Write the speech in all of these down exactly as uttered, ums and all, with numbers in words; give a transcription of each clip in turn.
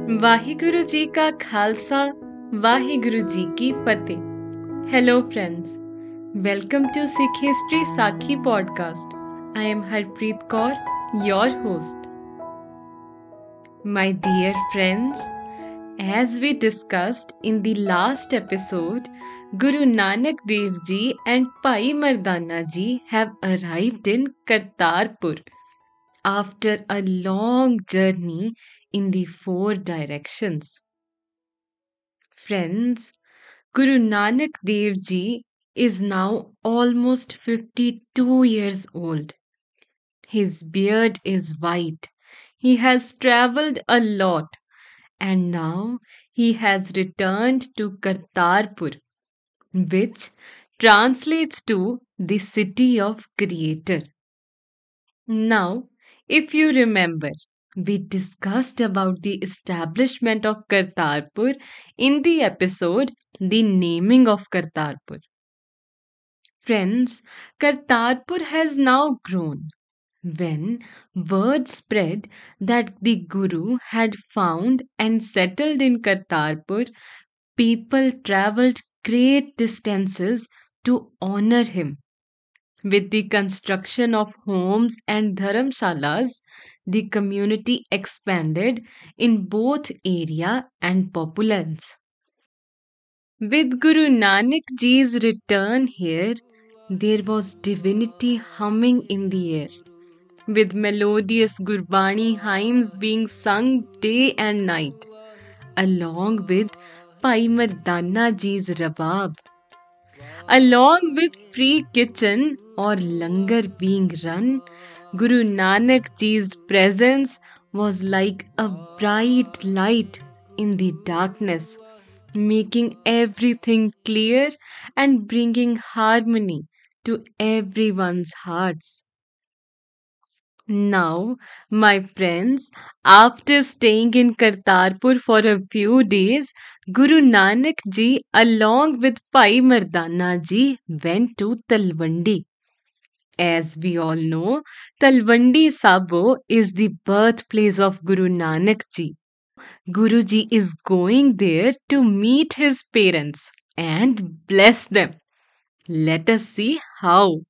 वाहिगुरु जी का खालसा वाहिगुरु जी की फतेह. Hello friends, welcome to Sikh History Sakhi podcast. I am Harpreet Kaur, your host. My dear friends, as we discussed in the last episode, Guru Nanak Dev Ji and Bhai Mardana Ji have arrived in Kartarpur after a long journey in the four directions. Friends, Guru Nanak Dev Ji is now almost fifty-two years old. His beard is white. He has traveled a lot and now he has returned to Kartarpur, which translates to the city of Creator. Now, if you remember, we discussed about the establishment of Kartarpur in the episode The Naming of Kartarpur. Friends, Kartarpur has now grown. When word spread that the Guru had found and settled in Kartarpur, people traveled great distances to honor him. With the construction of homes and dharamshalas, the community expanded in both area and populace. With Guru Nanak Ji's return here, there was divinity humming in the air, with melodious Gurbani hymns being sung day and night, along with Pai Mardana Ji's rabab, along with free kitchen or langar being run. Guru Nanak Ji's presence was like a bright light in the darkness, making everything clear and bringing harmony to everyone's hearts. Now, my friends, after staying in Kartarpur for a few days, Guru Nanak ji, along with Pai Mardana ji, went to Talwandi. As we all know, Talwandi Sabo is the birthplace of Guru Nanak ji. Guruji is going there to meet his parents and bless them. Let us see how.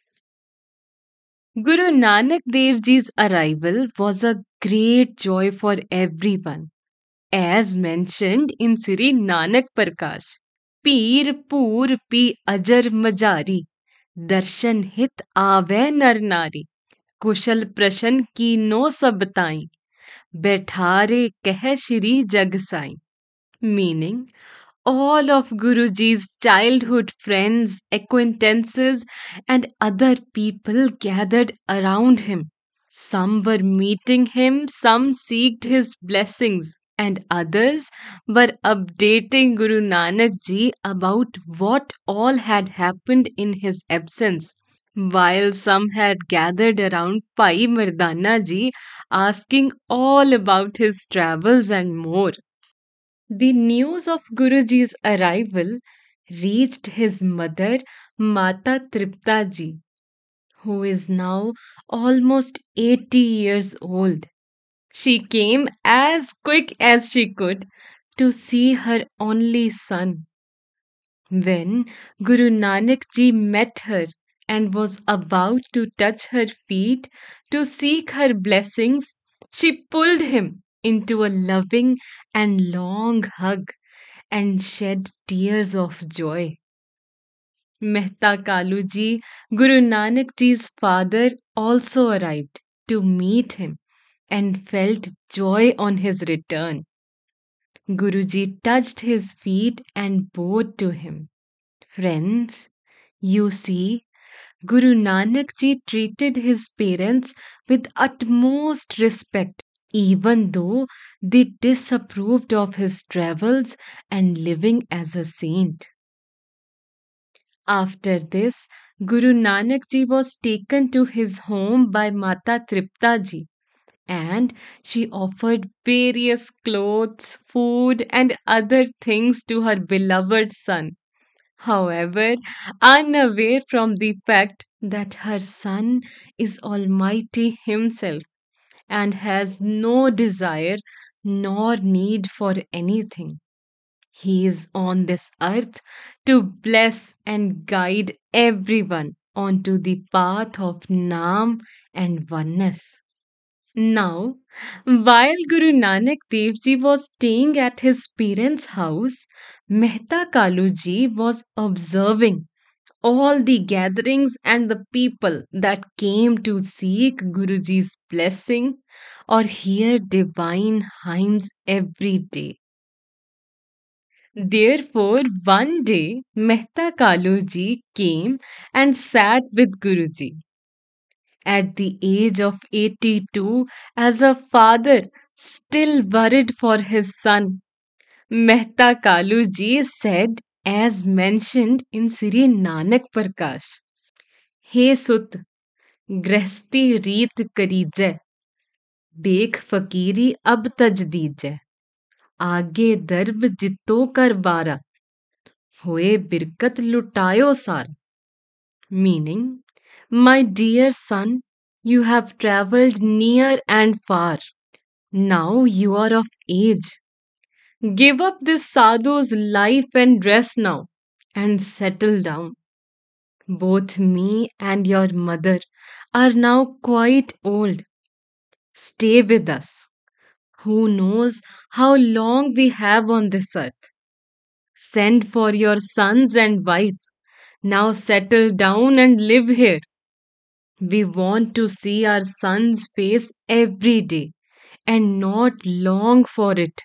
Guru Nanak Dev Ji's arrival was a great joy for everyone, as mentioned in Sri Nanak Prakash. Peer Poor Pi Ajar Majari, Darshan Hit Ave Nar Nari, Kushal Prashan Kino Sabtai, Bethare Keh Shri Jag Sai. Meaning, all of Guruji's childhood friends, acquaintances, and other people gathered around him. Some were meeting him, some seeked his blessings, and others were updating Guru Nanak Ji about what all had happened in his absence. While some had gathered around Pai Mardana Ji asking all about his travels and more. The news of Guruji's arrival reached his mother, Mata Tripta Ji, who is now almost eighty years old. She came as quick as she could to see her only son. When Guru Nanak Ji met her and was about to touch her feet to seek her blessings, she pulled him into a loving and long hug and shed tears of joy. Mehta Kalu Ji, Guru Nanak Ji's father, also arrived to meet him and felt joy on his return. Guruji touched his feet and bowed to him. Friends, you see, Guru Nanak Ji treated his parents with utmost respect, even though they disapproved of his travels and living as a saint. After this, Guru Nanak Ji was taken to his home by Mata Tripta Ji, and she offered various clothes, food, and other things to her beloved son. However, unaware from the fact that her son is Almighty Himself and has no desire nor need for anything. He is on this earth to bless and guide everyone onto the path of Nam and oneness. Now, while Guru Nanak Dev Ji was staying at his parents' house, Mehta Kalu Ji was observing all the gatherings and the people that came to seek Guruji's blessing or hear divine hymns every day. Therefore, one day Mehta Kaluji came and sat with Guruji. At the age of eighty-two, as a father still worried for his son, Mehta Kaluji said, as mentioned in Sri Nanak Prakash, हे सुत गृहस्थी रीत करीजै देख फकीरी अब तज दीजै आगे दर्ब जितो कर बारा होए बिरकत लुटायो सार. Meaning, my dear son, you have travelled near and far. Now you are of age. Give up this sadhu's life and dress now and settle down. Both me and your mother are now quite old. Stay with us. Who knows how long we have on this earth? Send for your sons and wife. Now settle down and live here. We want to see our son's face every day and not long for it.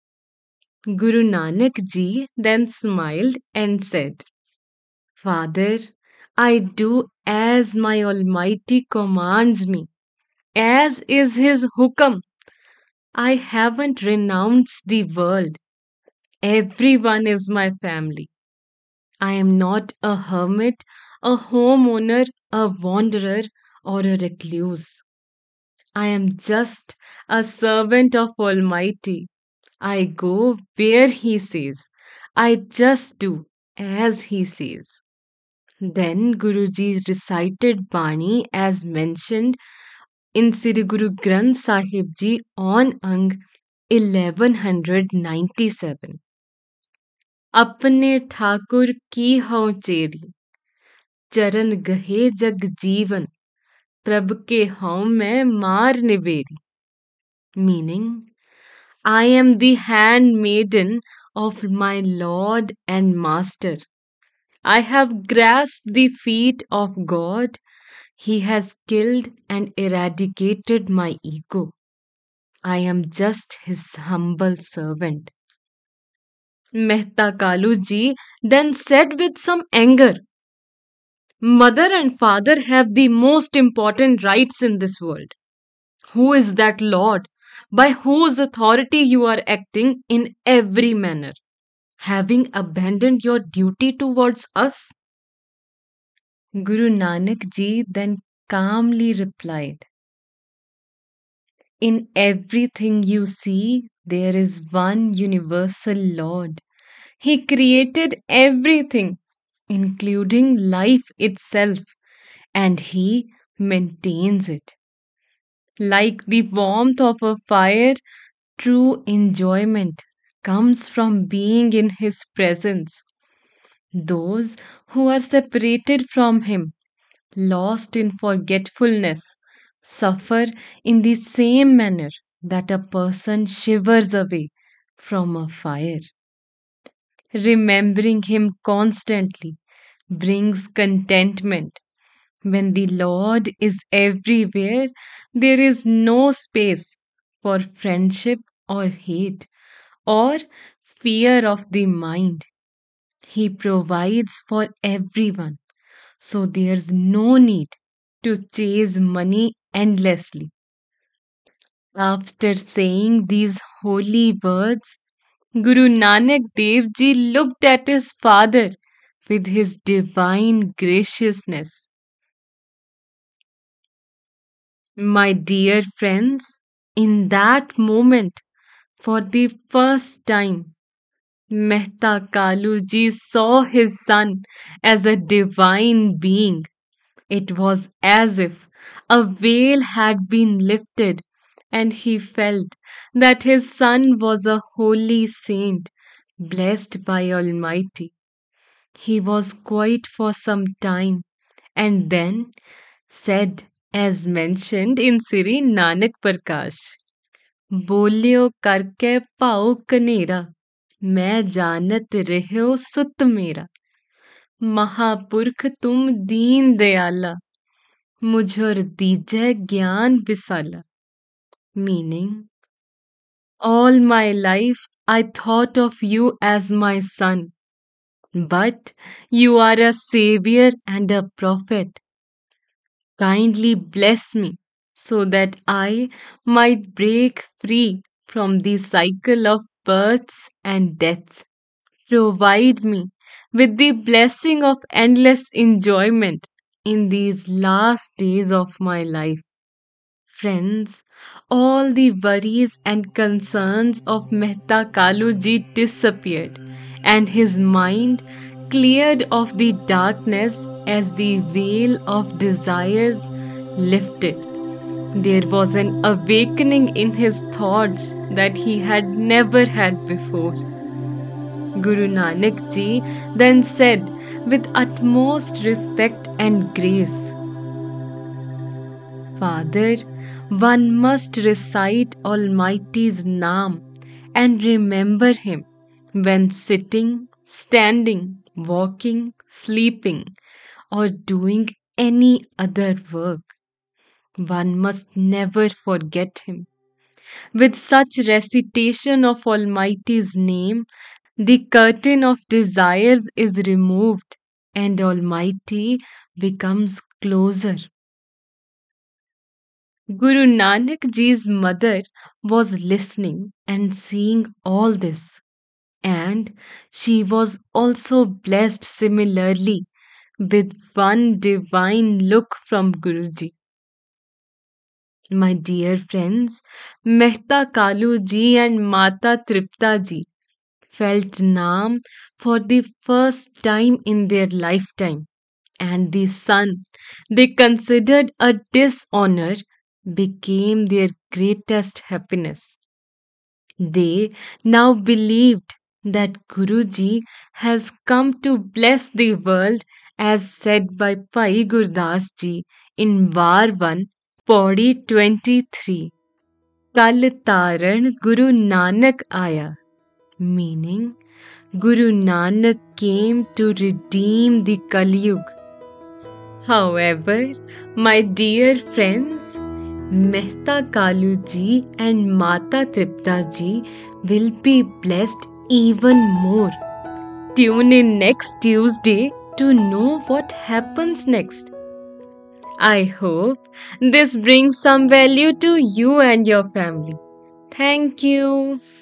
Guru Nanak ji then smiled and said, Father, I do as my Almighty commands me, as is His hukam. I haven't renounced the world. Everyone is my family. I am not a hermit, a homeowner, a wanderer, or a recluse. I am just a servant of Almighty. I go where He says. I just do as He says. Then Guruji recited Bani as mentioned in Sri Guru Granth Sahib Ji on Ang eleven ninety-seven. अपने ठाकुर की हूँ cherry चरण गहे जग जीवन प्रभ के हूँ मैं मार निबेरी. Meaning, I am the handmaiden of my Lord and Master. I have grasped the feet of God. He has killed and eradicated my ego. I am just His humble servant. Mehta Kalu ji then said with some anger, Mother and father have the most important rights in this world. Who is that Lord by whose authority you are acting in every manner, having abandoned your duty towards us? Guru Nanak ji then calmly replied, In everything you see, there is one universal Lord. He created everything, including life itself, and He maintains it. Like the warmth of a fire, true enjoyment comes from being in His presence. Those who are separated from Him, lost in forgetfulness, suffer in the same manner that a person shivers away from a fire. Remembering Him constantly brings contentment. When the Lord is everywhere, there is no space for friendship or hate or fear of the mind. He provides for everyone, so there's no need to chase money endlessly. After saying these holy words, Guru Nanak Dev Ji looked at his father with his divine graciousness. My dear friends, in that moment, for the first time, Mehta Kaluji saw his son as a divine being. It was as if a veil had been lifted and he felt that his son was a holy saint, blessed by Almighty. He was quiet for some time and then said, as mentioned in Sri Nanak Prakash, बोलियो करके पाओ कनेरा, मैं जानत रहो सुत मेरा, महापुरख तुम दीन दयाला, मुझर दीजै ज्ञान विसाला. Meaning, all my life I thought of you as my son, but you are a savior and a prophet. Kindly bless me so that I might break free from the cycle of births and deaths. Provide me with the blessing of endless enjoyment in these last days of my life. Friends, all the worries and concerns of Mehta Kaluji disappeared, and his mind cleared of the darkness as the veil of desires lifted. There was an awakening in his thoughts that he had never had before. Guru Nanak Ji then said with utmost respect and grace, Father, one must recite Almighty's Naam and remember Him when sitting, standing, walking, sleeping, or doing any other work. One must never forget Him. With such recitation of Almighty's name, the curtain of desires is removed and Almighty becomes closer. Guru Nanak Ji's mother was listening and seeing all this, and she was also blessed similarly with one divine look from Guruji. My dear friends, Mehta Kalu Ji and Mata Tripta Ji felt Naam for the first time in their lifetime, and the son they considered a dishonor became their greatest happiness. They now believed that Guruji has come to bless the world as said by Bhai Gurdas Ji in Var one, Pauri twenty-three. Kal Taran Guru Nanak Aya, meaning Guru Nanak came to redeem the Kali Yuga. However, my dear friends, Mehta Kalu Ji and Mata Tripta Ji will be blessed even more. Tune in next Tuesday to know what happens next. I hope this brings some value to you and your family. Thank you.